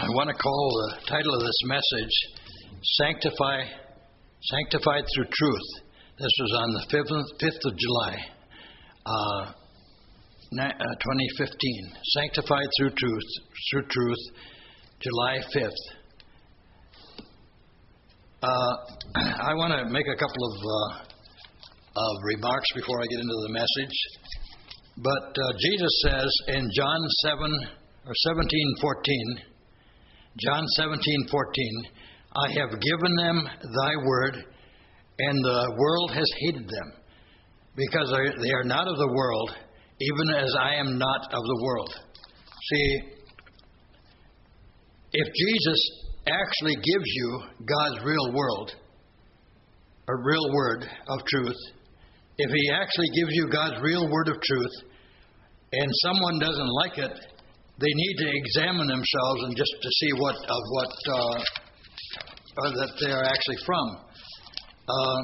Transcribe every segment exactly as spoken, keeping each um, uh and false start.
want to call the title of this message, Sanctify, Sanctified Through Truth. This was on the fifth of July, uh, twenty fifteen. Sanctified Through Truth, through truth, July fifth. Uh, I want to make a couple of, uh, of remarks before I get into the message. But uh, Jesus says in John seven or seventeen fourteen, John seventeen fourteen, I have given them thy word, and the world has hated them, because they are not of the world, even as I am not of the world. See, if Jesus actually gives you God's real world, or real word of truth, if He actually gives you God's real word of truth, and someone doesn't like it, they need to examine themselves and just to see what of what uh, or that they are actually from. Uh,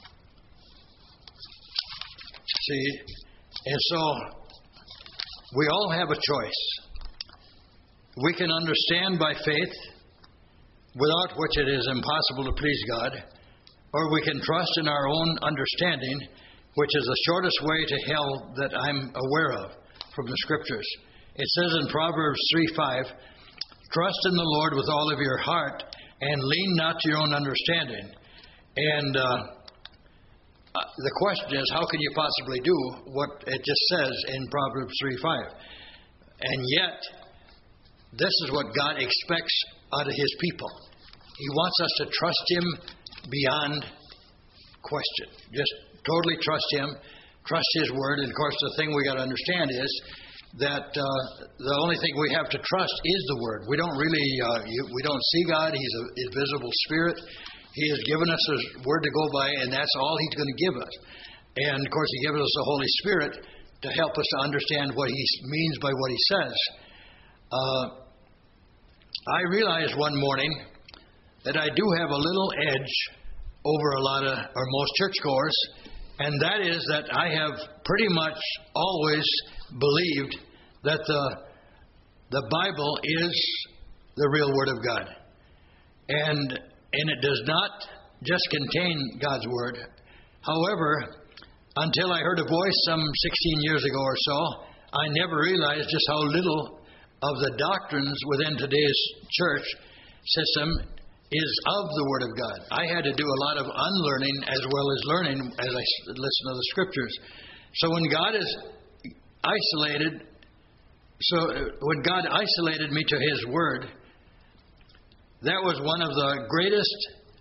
see, and so we all have a choice. We can understand by faith, without which it is impossible to please God, or we can trust in our own understanding, which is the shortest way to hell that I'm aware of from the Scriptures. It says in Proverbs three five, trust in the Lord with all of your heart, and lean not to your own understanding. And uh, the question is, how can you possibly do what it just says in Proverbs three five? And yet, this is what God expects out of His people. He wants us to trust Him beyond question. Just totally trust Him, trust His Word. And of course, the thing we got to understand is that uh, the only thing we have to trust is the Word. We don't really, uh, you, we don't see God. He's an invisible Spirit. He has given us His Word to go by, and that's all He's going to give us. And of course, He gives us the Holy Spirit to help us to understand what He means by what He says. Uh, I realized one morning that I do have a little edge over a lot of, or most churchgoers, and that is that I have pretty much always believed that the the Bible is the real Word of God. And and it does not just contain God's Word. However, until I heard a voice some sixteen years ago or so, I never realized just how little of the doctrines within today's church system is of the Word of God. I had to do a lot of unlearning as well as learning as I listen to the Scriptures. So when God is isolated, so when God isolated me to His Word, that was one of the greatest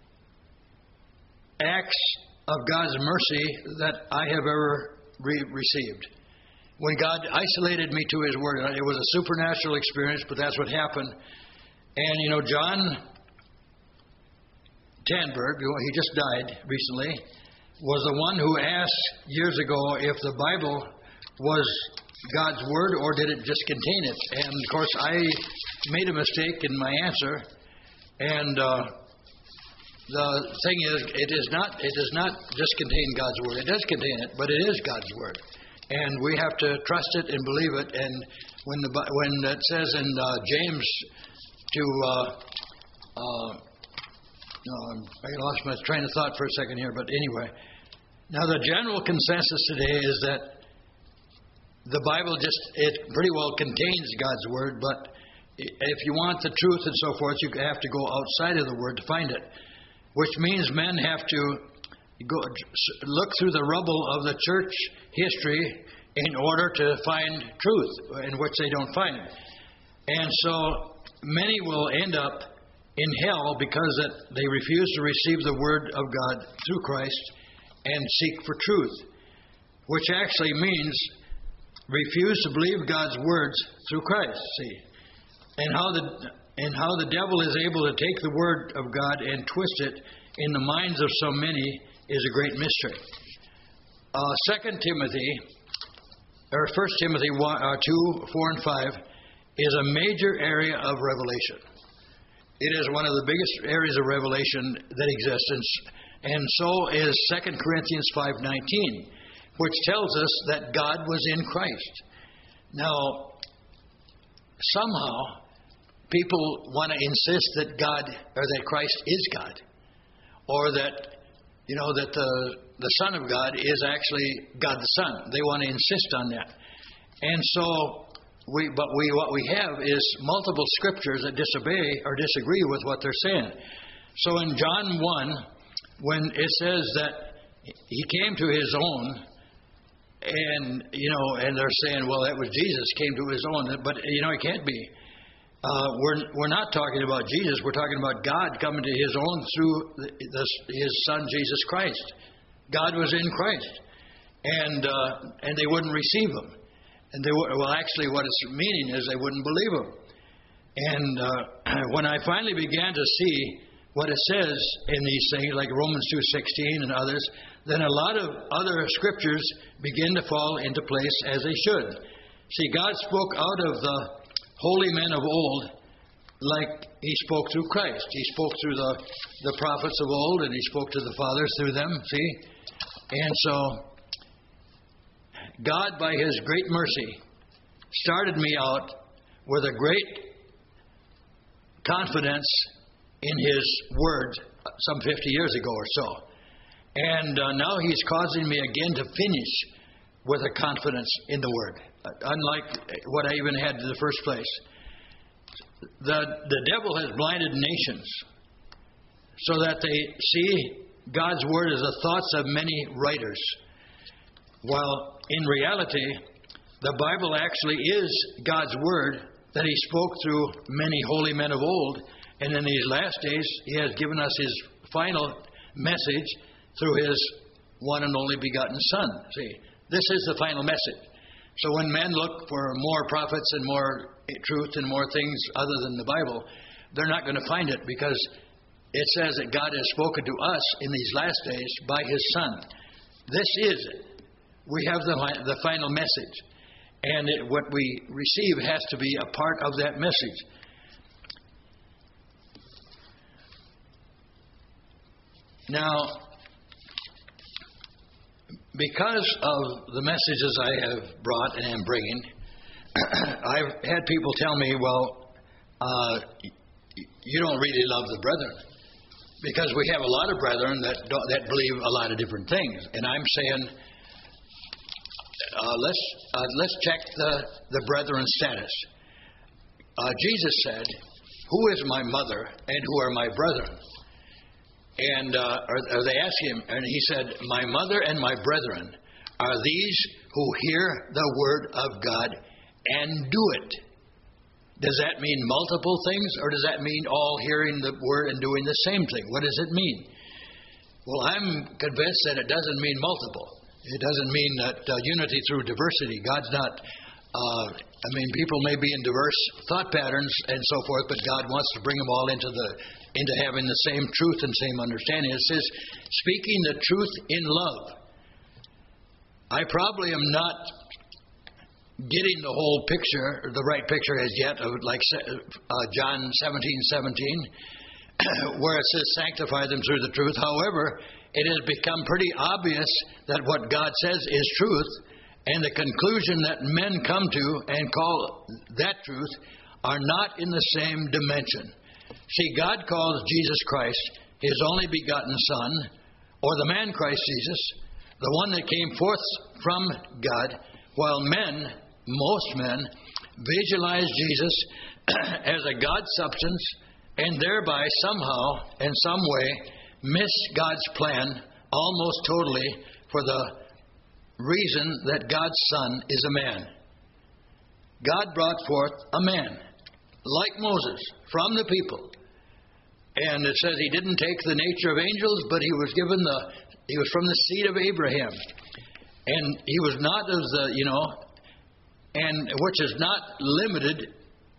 acts of God's mercy that I have ever re- received. When God isolated me to His Word, it was a supernatural experience, but that's what happened. And, you know, John Tanberg, he just died recently, was the one who asked years ago if the Bible was God's Word or did it just contain it. And, of course, I made a mistake in my answer. And uh, the thing is, it is not it does not just contain God's Word. It does contain it, but it is God's Word. And we have to trust it and believe it. And when the when it says in uh, James to... Uh, uh, No, I lost my train of thought for a second here, but anyway. Now, the general consensus today is that the Bible just, it pretty well contains God's Word, but if you want the truth and so forth, you have to go outside of the Word to find it, which means men have to go look through the rubble of the church history in order to find truth, in which they don't find it. And so many will end up in hell because that they refuse to receive the Word of God through Christ and seek for truth, which actually means refuse to believe God's words through Christ. See, and how the and how the devil is able to take the Word of God and twist it in the minds of so many is a great mystery. Uh, Second Timothy, or First Timothy one, uh, two, four, and five, is a major area of revelation. It is one of the biggest areas of revelation that exists, and, and so is Second Corinthians five nineteen, which tells us that God was in Christ. Now, somehow, people want to insist that God or that Christ is God, or that you know that the the Son of God is actually God the Son. They want to insist on that, and so we. But we what we have is multiple scriptures that disobey or disagree with what they're saying. So in John one, when it says that he came to his own, and you know, and they're saying, well, that was Jesus came to his own, but you know, it can't be. Uh, we're we're not talking about Jesus. We're talking about God coming to His own through the, the, His Son Jesus Christ. God was in Christ, and uh, and they wouldn't receive Him. And they were, well, actually, what it's meaning is they wouldn't believe Him. And uh, when I finally began to see what it says in these things, like Romans two sixteen and others, then a lot of other scriptures begin to fall into place as they should. See, God spoke out of the holy men of old like He spoke through Christ. He spoke through the, the prophets of old, and He spoke to the fathers through them, see? And so, God, by His great mercy, started me out with a great confidence in His Word some fifty years ago or so. And uh, now He's causing me again to finish with a confidence in the Word, unlike what I even had in the first place. The, the devil has blinded nations so that they see God's Word as the thoughts of many writers, while in reality, the Bible actually is God's Word that He spoke through many holy men of old, and in these last days, He has given us His final message through His one and only begotten Son. See, this is the final message. So when men look for more prophets and more truth and more things other than the Bible, they're not going to find it, because it says that God has spoken to us in these last days by His Son. This is it. We have the, the final message. And it, what we receive has to be a part of that message. Now, because of the messages I have brought and am bringing, I've had people tell me, well, uh, you don't really love the brethren, because we have a lot of brethren that don't, that believe a lot of different things. And I'm saying, uh, let's uh, let's check the, the brethren's status. Uh, Jesus said, "Who is my mother and who are my brethren?" And uh, or, or they asked him, and he said, "My mother and my brethren are these who hear the word of God and do it." Does that mean multiple things, or does that mean all hearing the word and doing the same thing? What does it mean? Well, I'm convinced that it doesn't mean multiple. It doesn't mean that uh, unity through diversity. God's not, uh, I mean, people may be in diverse thought patterns and so forth, but God wants to bring them all into the into having the same truth and same understanding. It says, speaking the truth in love. I probably am not getting the whole picture, the right picture as yet, of like uh, John seventeen seventeen, where it says, sanctify them through the truth. However, it has become pretty obvious that what God says is truth, and the conclusion that men come to and call that truth are not in the same dimension. See, God calls Jesus Christ His only begotten Son, or the man Christ Jesus, the one that came forth from God, while men, most men, visualize Jesus as a God substance, and thereby somehow, in some way, miss God's plan almost totally for the reason that God's Son is a man. God brought forth a man, like Moses, from the people. And it says He didn't take the nature of angels, but He was given the, He was from the seed of Abraham. And He was not of the, you know, and which is not limited,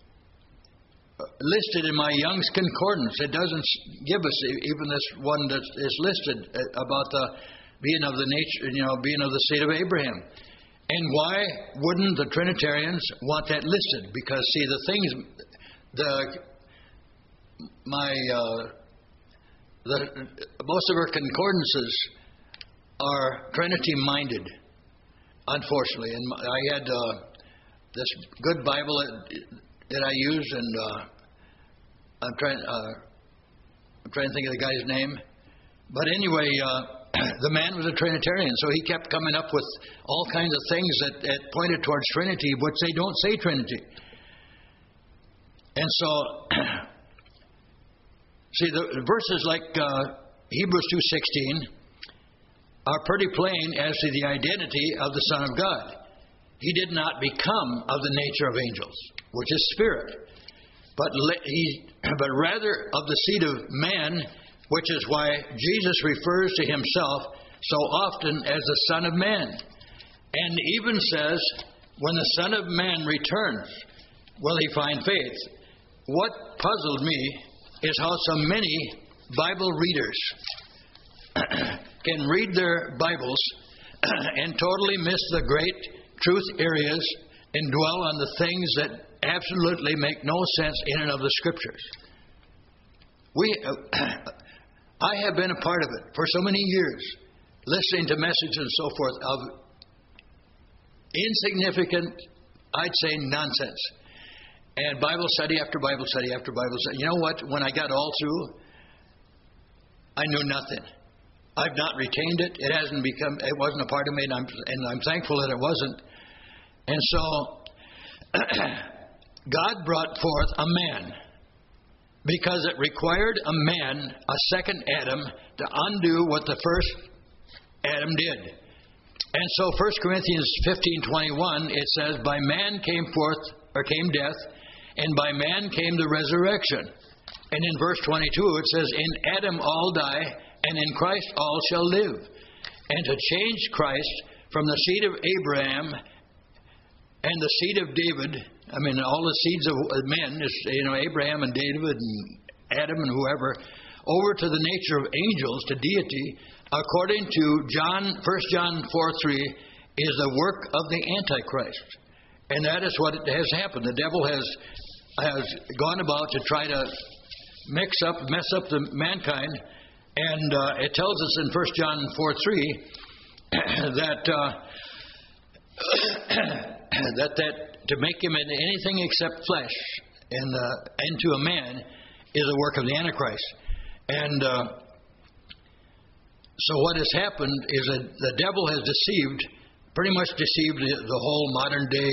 listed in my Young's Concordance. It doesn't give us even this one that is listed about the being of the nature, you know, being of the seed of Abraham. And why wouldn't the Trinitarians want that listed? Because, see, the things, the my uh, the most of our concordances are Trinity-minded, unfortunately. And I had uh, this good Bible that, that I used, and uh, I'm trying. Uh, I'm trying to think of the guy's name. But anyway, uh, the man was a Trinitarian, so he kept coming up with all kinds of things that, that pointed towards Trinity, which they don't say Trinity. And so, see, the, the verses like uh, Hebrews two sixteen are pretty plain as to the identity of the Son of God. He did not become of the nature of angels, which is spirit, but he, but rather of the seed of man, which is why Jesus refers to himself so often as the Son of Man, and even says, when the Son of Man returns, will he find faith? What puzzled me is how so many Bible readers can read their Bibles and totally miss the great truth areas and dwell on the things that absolutely make no sense in and of the Scriptures. We, uh, I have been a part of it for so many years, listening to messages and so forth of insignificant, I'd say, nonsense. And Bible study after Bible study after Bible study. You know what? When I got all through, I knew nothing. I've not retained it. It hasn't become, it wasn't a part of me, and I'm, and I'm thankful that it wasn't. And so, God brought forth a man because it required a man, a second Adam, to undo what the first Adam did. And so, First Corinthians fifteen twenty-one, it says, by man came forth, or came death, and by man came the resurrection. And in verse twenty-two, it says, in Adam all die, and in Christ all shall live. And to change Christ from the seed of Abraham and the seed of David, I mean, all the seeds of men, you know, Abraham and David and Adam and whoever, over to the nature of angels, to deity, according to John, First John four three, is the work of the Antichrist. And that is what has happened. The devil has has gone about to try to mix up, mess up the mankind. And uh, it tells us in First John four three that, uh, that that to make him into anything except flesh and uh, into a man is a work of the Antichrist. And uh, so what has happened is that the devil has deceived, pretty much deceived the, the whole modern day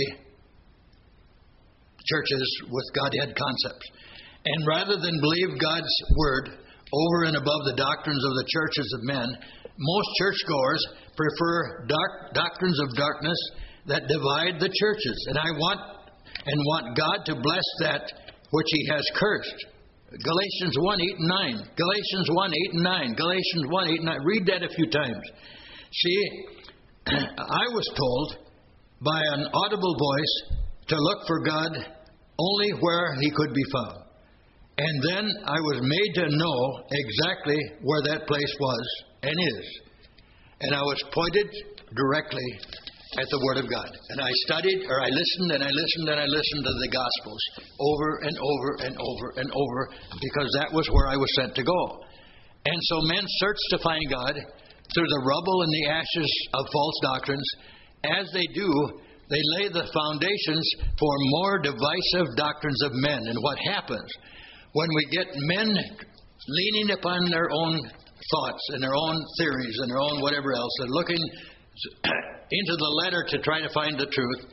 churches with Godhead concepts. And rather than believe God's word over and above the doctrines of the churches of men, most churchgoers prefer dark doctrines of darkness that divide the churches. And I want and want God to bless that which he has cursed. Galatians one, eight and nine. Galatians one, eight and nine. Galatians one, eight and nine. Read that a few times. See, I was told by an audible voice to look for God only where he could be found. And then I was made to know exactly where that place was and is. And I was pointed directly at the Word of God. And I studied, or I listened, and I listened, and I listened to the Gospels over and over and over and over, because that was where I was sent to go. And so men search to find God through the rubble and the ashes of false doctrines. As they do, they lay the foundations for more divisive doctrines of men. And what happens when we get men leaning upon their own thoughts and their own theories and their own whatever else, and looking into the letter to try to find the truth,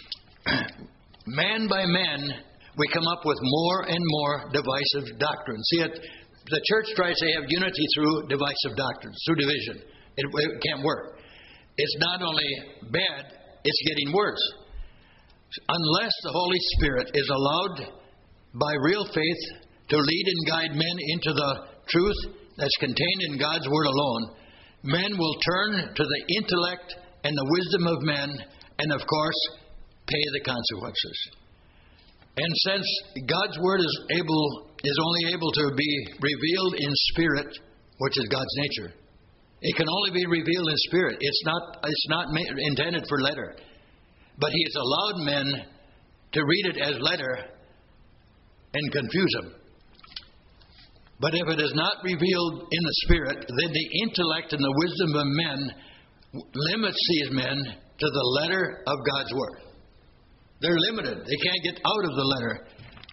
man by man, we come up with more and more divisive doctrines. See, it, the church tries to have unity through divisive doctrines, through division. It, it can't work. It's not only bad, it's getting worse. Unless the Holy Spirit is allowed by real faith to lead and guide men into the truth that's contained in God's Word alone, men will turn to the intellect and the wisdom of men, and of course, pay the consequences. And since God's Word is able, is only able to be revealed in spirit, which is God's nature, it can only be revealed in spirit. It's not, it's not intended for letter. But he has allowed men to read it as letter and confuse them. But if it is not revealed in the spirit, then the intellect and the wisdom of men limits these men to the letter of God's Word. They're limited. They can't get out of the letter,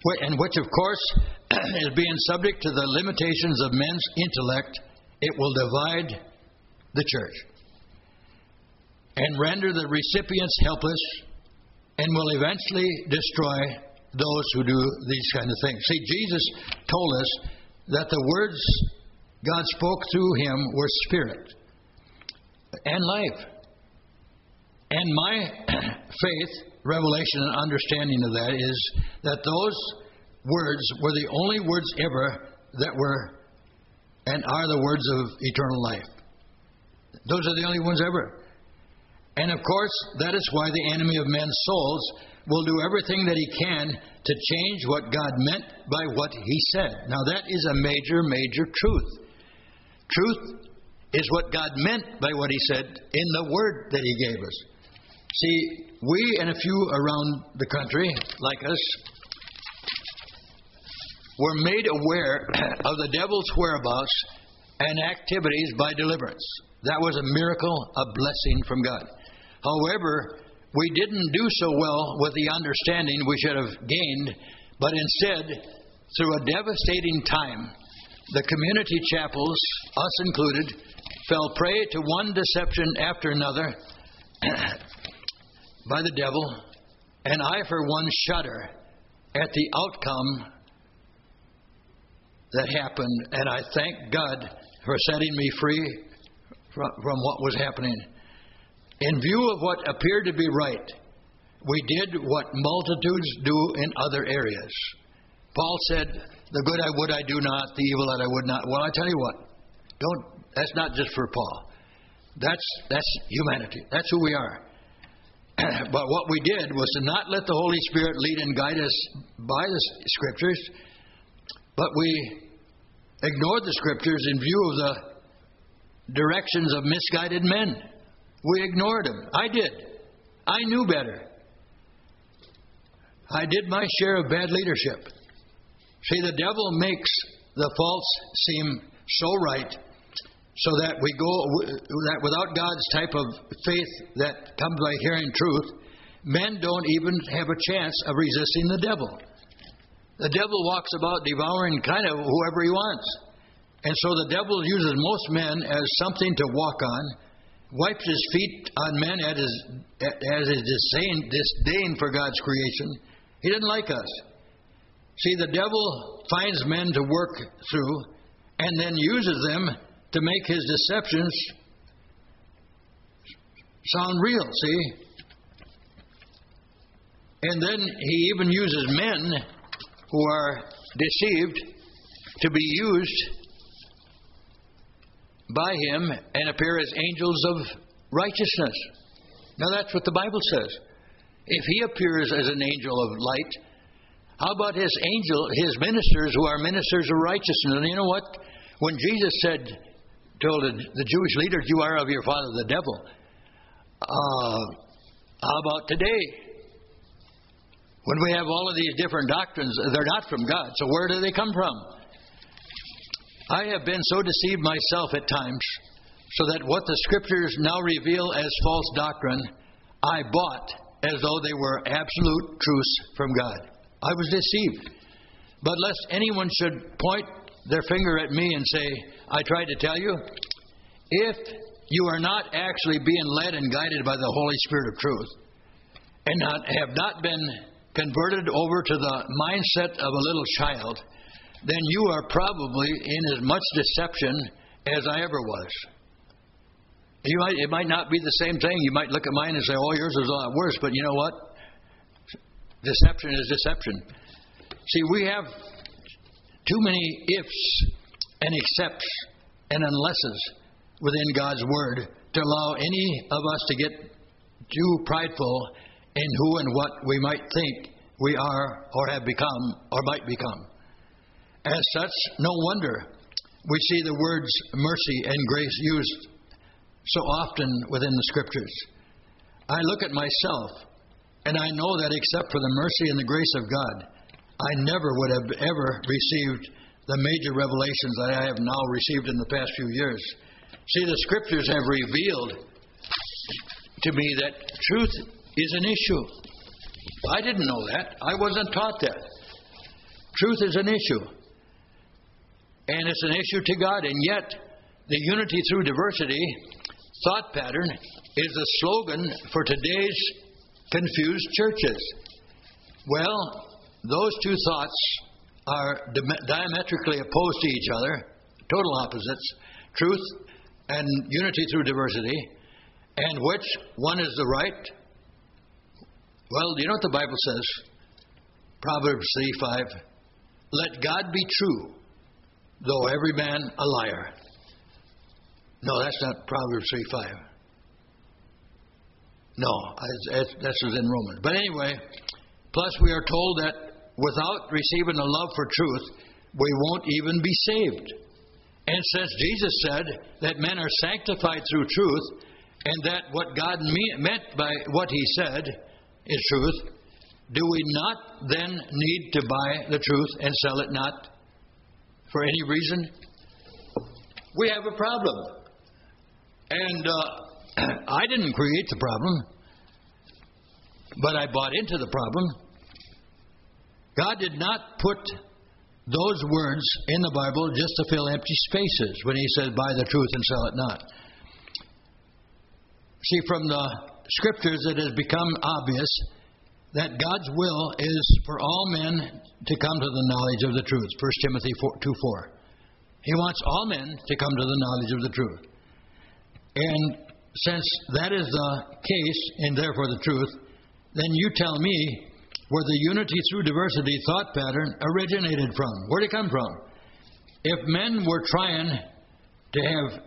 and which, of course, is being subject to the limitations of men's intellect, it will divide the church and render the recipients helpless, and will eventually destroy those who do these kind of things. See, Jesus told us that the words God spoke through him were spirit and life. And my faith, revelation, and understanding of that is that those words were the only words ever that were and are the words of eternal life. Those are the only ones ever. And of course, that is why the enemy of men's souls will do everything that he can to change what God meant by what he said. Now, that is a major, major truth. Truth is what God meant by what he said in the word that he gave us. See, we and a few around the country, like us, were made aware of the devil's whereabouts and activities by deliverance. That was a miracle, a blessing from God. However, we didn't do so well with the understanding we should have gained, but instead, through a devastating time, the community chapels, us included, fell prey to one deception after another by the devil, and I, for one, shudder at the outcome that happened, and I thank God for setting me free from, from what was happening. In view of what appeared to be right, we did what multitudes do in other areas. Paul said, "The good I would I do not, the evil that I would not." Well, I tell you what, don't. That's not just for Paul. That's that's humanity. That's who we are. But what we did was to not let the Holy Spirit lead and guide us by the Scriptures, but we ignored the Scriptures in view of the directions of misguided men. We ignored them. I did. I knew better. I did my share of bad leadership. See, the devil makes the false seem so right, so that we go, that without God's type of faith that comes by hearing truth, men don't even have a chance of resisting the devil. The devil walks about devouring kind of whoever he wants. And so the devil uses most men as something to walk on, wipes his feet on men as his, as his disdain, disdain for God's creation. He didn't like us. See, the devil finds men to work through and then uses them to make his deceptions sound real, see? And then he even uses men who are deceived to be used by him and appear as angels of righteousness. Now that's what the Bible says. If he appears as an angel of light, how about his angel, his ministers who are ministers of righteousness? And you know what? When Jesus said, told the Jewish leaders, "You are of your father the devil," uh, how about today? When we have all of these different doctrines, they're not from God. So where do they come from? I have been so deceived myself at times, so that what the Scriptures now reveal as false doctrine, I bought as though they were absolute truths from God. I was deceived. But lest anyone should point their finger at me and say, "I tried to tell you," if you are not actually being led and guided by the Holy Spirit of truth, and not, have not been converted over to the mindset of a little child, then you are probably in as much deception as I ever was. You might, it might not be the same thing. You might look at mine and say, "Oh, yours is a lot worse." But you know what? Deception is deception. See, we have too many ifs and excepts and unlesses within God's Word to allow any of us to get too prideful in who and what we might think we are or have become or might become. As such, no wonder we see the words mercy and grace used so often within the Scriptures. I look at myself, and I know that except for the mercy and the grace of God, I never would have ever received the major revelations that I have now received in the past few years. See, the Scriptures have revealed to me that truth is an issue. I didn't know that. I wasn't taught that. truth is an issue. And it's an issue to God. And yet, the unity through diversity thought pattern is the slogan for today's confused churches. Well, those two thoughts are diametrically opposed to each other, total opposites, truth and unity through diversity. And which one is the right? Well, do you know what the Bible says? Proverbs three five. Let God be true, though every man a liar. No, that's not Proverbs three five. No, that's in Romans. But anyway, plus we are told that without receiving a love for truth, we won't even be saved. And since Jesus said that men are sanctified through truth, and that what God me- meant by what He said is truth, do we not then need to buy the truth and sell it not for any reason? We have a problem. And uh, I didn't create the problem, but I bought into the problem. God did not put those words in the Bible just to fill empty spaces when He said, buy the truth and sell it not. See, from the Scriptures it has become obvious that God's will is for all men to come to the knowledge of the truth. First Timothy two four. He wants all men to come to the knowledge of the truth. And since that is the case, and therefore the truth, then you tell me where the unity through diversity thought pattern originated from. Where did it come from? If men were trying to have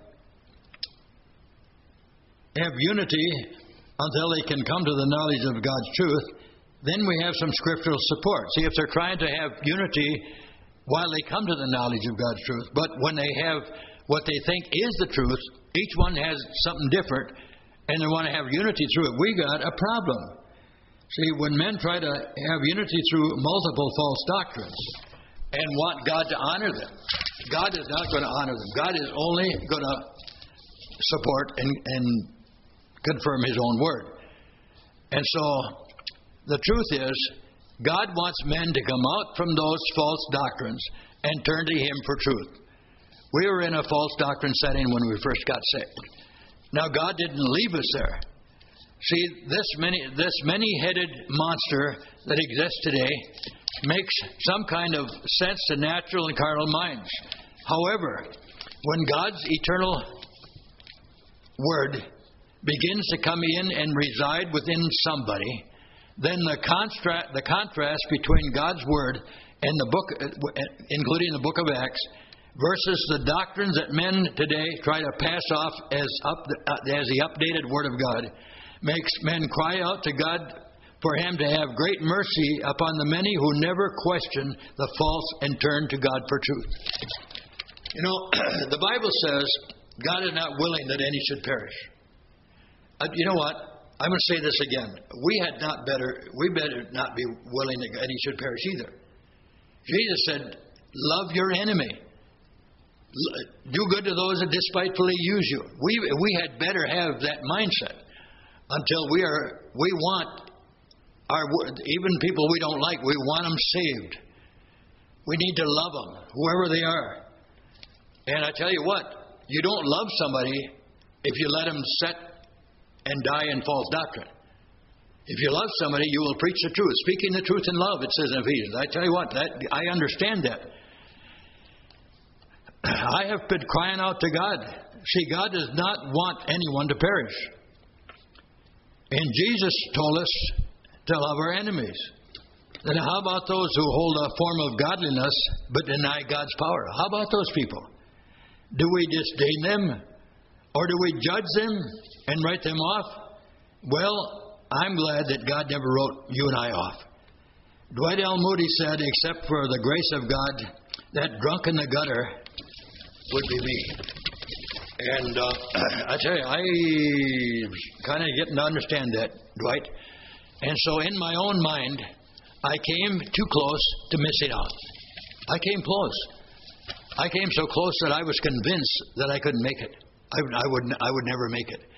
have unity until they can come to the knowledge of God's truth, then we have some scriptural support. See, if they're trying to have unity while they come to the knowledge of God's truth, but when they have what they think is the truth, each one has something different, and they want to have unity through it, we got a problem. See, when men try to have unity through multiple false doctrines and want God to honor them, God is not going to honor them. God is only going to support and, and confirm His own word. And so, the truth is, God wants men to come out from those false doctrines and turn to Him for truth. We were in a false doctrine setting when we first got saved. Now, God didn't leave us there. See, this many, this many-headed monster that exists today makes some kind of sense to natural and carnal minds. However, when God's eternal Word begins to come in and reside within somebody, then the contrast, the contrast between God's Word and the book, including the book of Acts, versus the doctrines that men today try to pass off as up, as the updated Word of God, makes men cry out to God for Him to have great mercy upon the many who never question the false and turn to God for truth. You know, the Bible says God is not willing that any should perish. Uh, you know what? I'm going to say this again. We had not better, we better not be willing that any should perish either. Jesus said, love your enemy. Do good to those that despitefully use you. We we had better have that mindset until we are we want our even people we don't like, we want them saved. We need to love them, whoever they are. And I tell you what, you don't love somebody if you let them set and die in false doctrine. If you love somebody, you will preach the truth, speaking the truth in love. It says in Ephesians. I tell you what, that I understand that. I have been crying out to God. See, God does not want anyone to perish. And Jesus told us to love our enemies. Then how about those who hold a form of godliness but deny God's power? How about those people? Do we disdain them? Or do we judge them and write them off? Well, I'm glad that God never wrote you and I off. Dwight L. Moody said, except for the grace of God, that drunk in the gutter would be me. And uh, I tell you, I kind of getting to understand that, Dwight. And so in my own mind, I came too close to missing out. I came close. I came so close that I was convinced that I couldn't make it. I, I would I would never make it.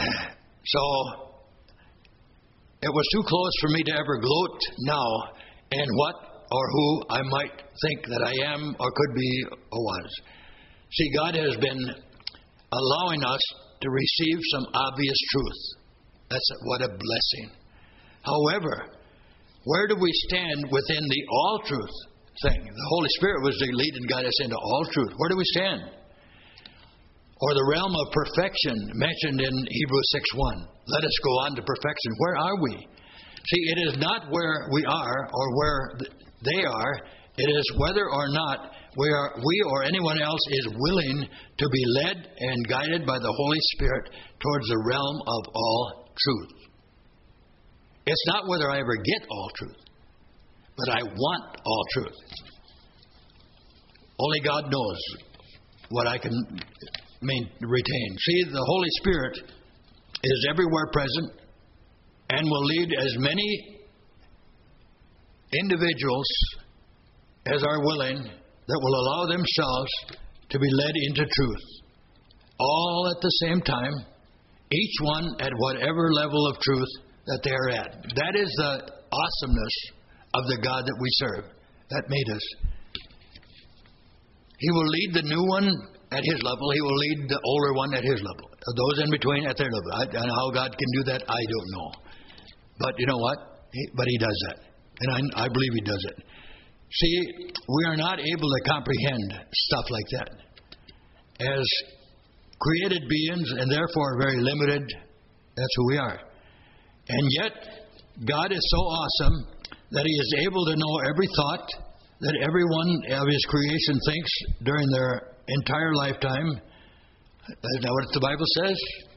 So it was too close for me to ever gloat now and what or who I might think that I am or could be or was. See, God has been allowing us to receive some obvious truth. That's what a blessing. However, where do we stand within the all truth thing? The Holy Spirit was to lead and guide us into all truth. Where do we stand? Or the realm of perfection mentioned in Hebrews six one. Let us go on to perfection. Where are we? See, it is not where we are or where they are. It is whether or not we are, we or anyone else is willing to be led and guided by the Holy Spirit towards the realm of all truth. It's not whether I ever get all truth, but I want all truth. Only God knows what I can main, retain. See, the Holy Spirit is everywhere present and will lead as many individuals as are willing that will allow themselves to be led into truth. All at the same time, each one at whatever level of truth that they are at. That is the awesomeness of the God that we serve, that made us. He will lead the new one at his level. He will lead the older one at his level. Those in between at their level. I, and how God can do that, I don't know. But you know what? He, but he does that. And I, I believe he does it. See, we are not able to comprehend stuff like that. As created beings, and therefore very limited, that's who we are. And yet, God is so awesome that he is able to know every thought that everyone of his creation thinks during their entire lifetime. Isn't that what the Bible says?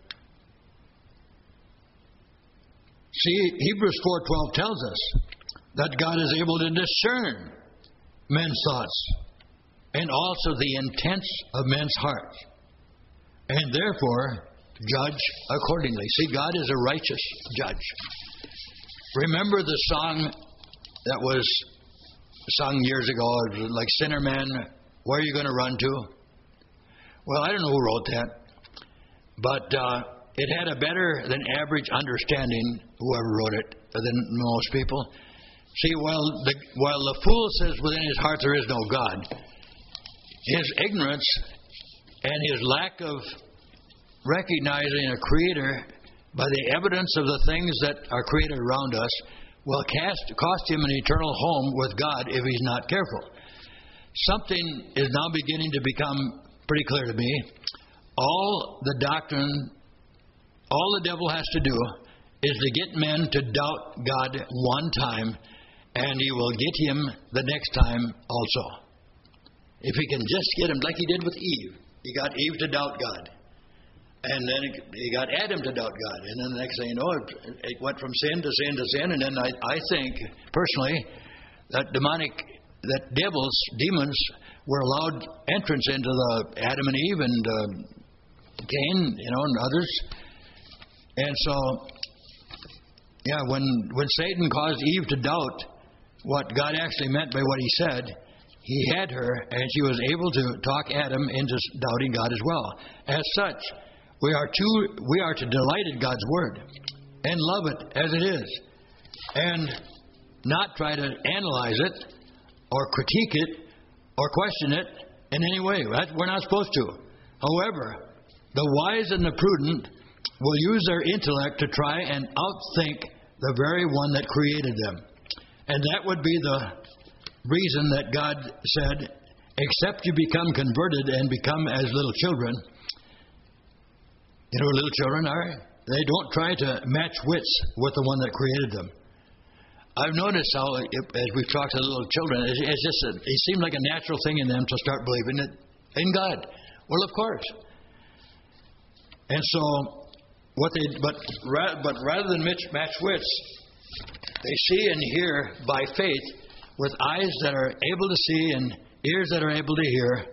See, Hebrews four twelve tells us that God is able to discern men's thoughts and also the intents of men's hearts, and therefore judge accordingly. See, God is a righteous judge. Remember the song that was sung years ago, like Sinner Man, where are you going to run to? Well, I don't know who wrote that, but uh, it had a better than average understanding, whoever wrote it, than most people. See, while the, while the fool says within his heart there is no God, his ignorance and his lack of recognizing a creator by the evidence of the things that are created around us will cast, cost him an eternal home with God if he's not careful. Something is now beginning to become pretty clear to me. All the doctrine, all the devil has to do is to get men to doubt God one time, and he will get him the next time also. If he can just get him, like he did with Eve. He got Eve to doubt God. And then he got Adam to doubt God. And then the next thing you know, it, it went from sin to sin to sin. And then I, I think, personally, that demonic, that devils, demons, were allowed entrance into the Adam and Eve and uh, Cain, you know, and others. And so, yeah, when when Satan caused Eve to doubt what God actually meant by what he said, he had her, and she was able to talk Adam into doubting God as well. As such, we are to we are to delight in God's word and love it as it is, and not try to analyze it or critique it or question it in any way. We're not supposed to. However, the wise and the prudent will use their intellect to try and outthink the very one that created them. And that would be the reason that God said, except you become converted and become as little children. You know what little children are? They don't try to match wits with the one that created them. I've noticed how, as we've talked to little children, it's just a, it seems like a natural thing in them to start believing it in God. Well, of course. And so, what they but but rather than match wits, they see and hear by faith with eyes that are able to see and ears that are able to hear,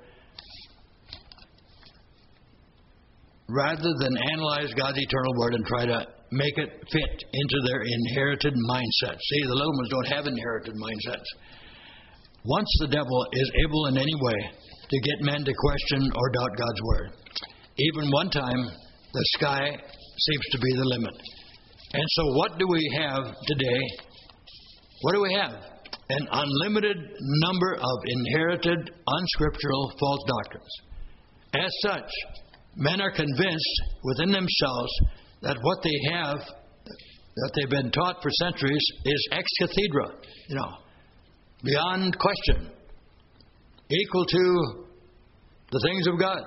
rather than analyze God's eternal word and try to make it fit into their inherited mindsets. See, the little ones don't have inherited mindsets. Once the devil is able in any way to get men to question or doubt God's word, even one time, the sky seems to be the limit. And so what do we have today? What do we have? an unlimited number of inherited, unscriptural, false doctrines. As such, men are convinced within themselves that what they have, that they've been taught for centuries, is ex cathedra, you know, beyond question, equal to the things of God.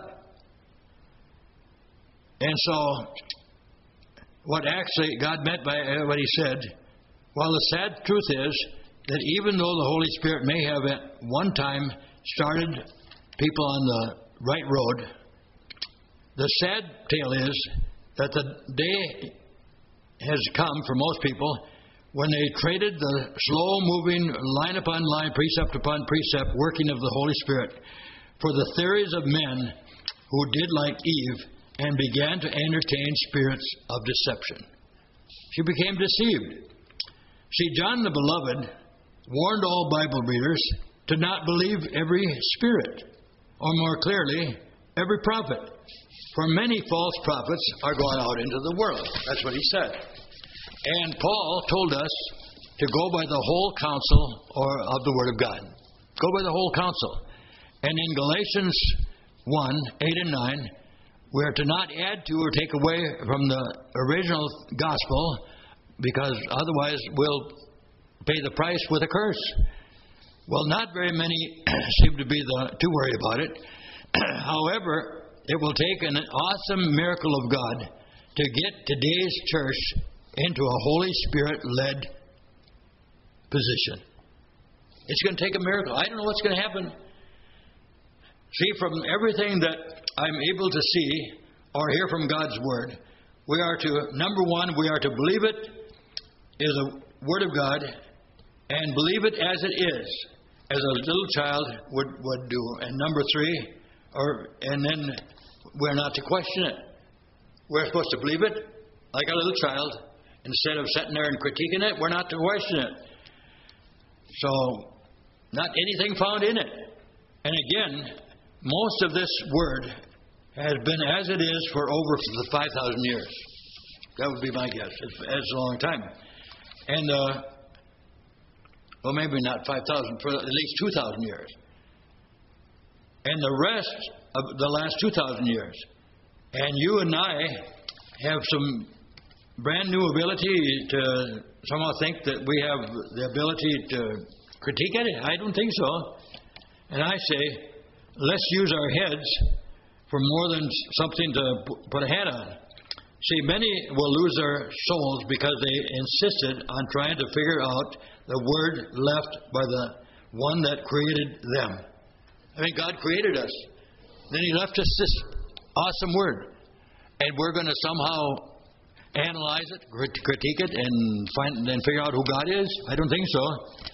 And so, what actually God meant by what He said, well, the sad truth is that even though the Holy Spirit may have at one time started people on the right road, the sad tale is that the day has come for most people when they traded the slow-moving, line upon line, precept upon precept working of the Holy Spirit for the theories of men who did like Eve and began to entertain spirits of deception. She became deceived. See, John the Beloved warned all Bible readers to not believe every spirit, or more clearly, every prophet. For many false prophets are gone out into the world. That's what he said. And Paul told us to go by the whole counsel or of the Word of God. Go by the whole counsel. And in Galatians one, eight and nine, we are to not add to or take away from the original gospel, because otherwise we'll pay the price with a curse. Well, not very many seem to be the, too worried about it. However, it will take an awesome miracle of God to get today's church into a Holy Spirit-led position. It's going to take a miracle. I don't know what's going to happen. See, from everything that I'm able to see or hear from God's Word, we are to, number one, we are to believe it is a Word of God and believe it as it is, as a little child would, would do. And number three, or and then we're not to question it. We're supposed to believe it like a little child. Instead of sitting there and critiquing it, we're not to question it. So, not anything found in it. And again, most of this Word has been as it is for over five thousand years. That would be my guess. It's, it's a long time. And, uh, well, maybe not five thousand, for at least two thousand years. And the rest of the last two thousand years. And you and I have some brand new ability to somehow think that we have the ability to critique it. I don't think so. And I say, let's use our heads for more than something to put a hat on. See, many will lose their souls because they insisted on trying to figure out the Word left by the one that created them. I mean, God created us. Then He left us this awesome Word. And we're going to somehow analyze it, critique it, and find and figure out who God is? I don't think so.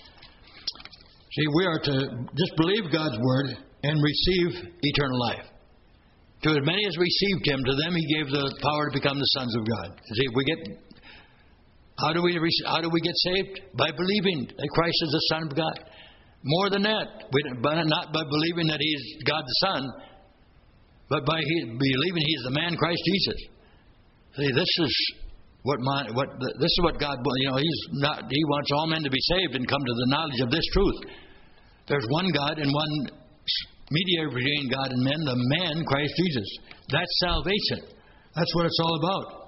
See, we are to just believe God's Word and receive eternal life. To as many as received Him, to them He gave the power to become the sons of God. See, we get how do we how do we get saved? By believing that Christ is the Son of God. More than that, we, but not by believing that He's God the Son, but by he, believing He's the man Christ Jesus. See, this is what my, what this is what God, you know, He's not. He wants all men to be saved and come to the knowledge of this truth. There's one God and one mediator between God and men, the man Christ Jesus. That's salvation. That's what it's all about.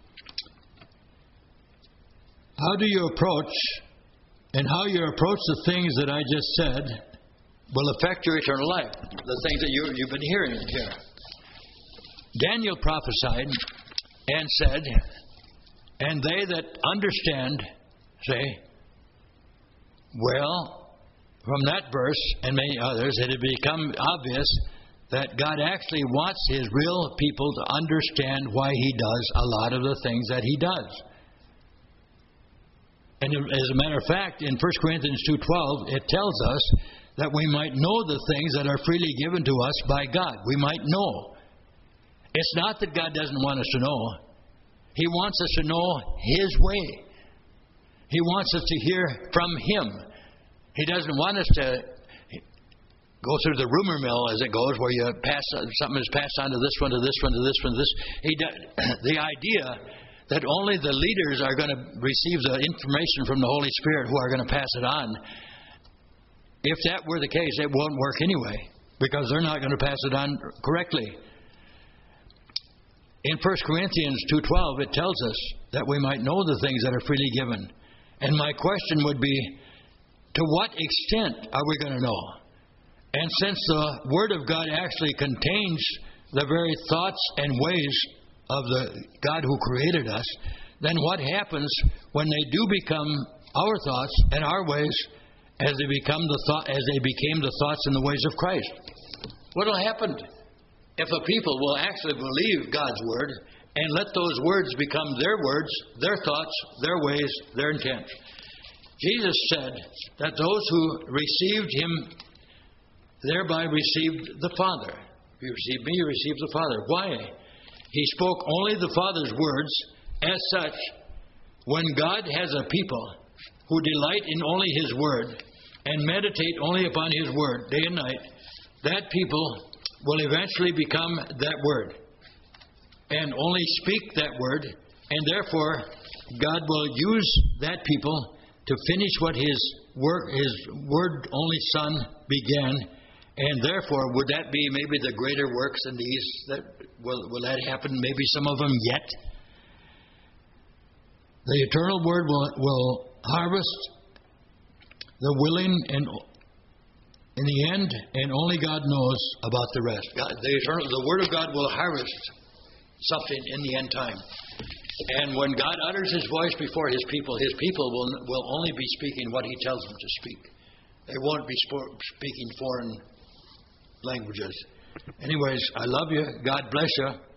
How do you approach, and how you approach the things that I just said will affect your eternal life. The things that you, you've been hearing here. Daniel prophesied and said, and they that understand say, well, from that verse and many others, it had become obvious that God actually wants His real people to understand why He does a lot of the things that He does. And as a matter of fact, in First Corinthians two twelve, it tells us that we might know the things that are freely given to us by God. We might know. It's not that God doesn't want us to know. He wants us to know His way. He wants us to hear from Him. He doesn't want us to go through the rumor mill, as it goes, where you pass something is passed on to this one, to this one, to this one, to this. He does, the idea that only the leaders are going to receive the information from the Holy Spirit who are going to pass it on. if that were the case, it won't work anyway, because they're not going to pass it on correctly. In First Corinthians two twelve, it tells us that we might know the things that are freely given. And my question would be, to what extent are we going to know? And since the Word of God actually contains the very thoughts and ways of the God who created us, then what happens when they do become our thoughts and our ways as they become the thought as they became the thoughts and the ways of Christ? What will happen if a people will actually believe God's Word and let those words become their words, their thoughts, their ways, their intent? Jesus said that those who received Him thereby received the Father. If you receive me, you receive the Father. Why? He spoke only the Father's words. As such, when God has a people who delight in only His Word and meditate only upon His Word day and night, that people will eventually become that Word and only speak that Word, and therefore God will use that people to finish what His Word, His Word-only Son began. And therefore, would that be maybe the greater works than these? That will, will that happen? Maybe some of them yet? The eternal Word will, will harvest the willing, and in the end, and only God knows about the rest. God, the eternal, the Word of God will harvest something in the end time. And when God utters His voice before His people, His people will will only be speaking what He tells them to speak. They won't be sp- speaking foreign languages. Anyways, I love you. God bless you.